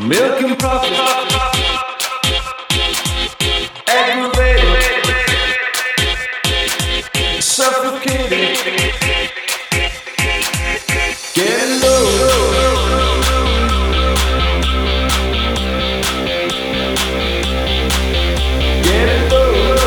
Milking profit, aggravated, suffocated, getting low. Getting low.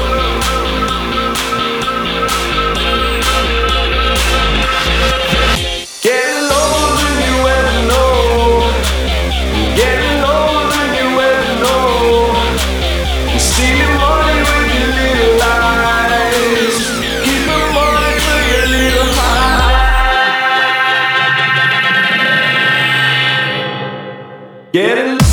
Getting lower than you ever know. Getting lower than you ever know. You stealing money with your little eyes. Keeping money for your little high. Getting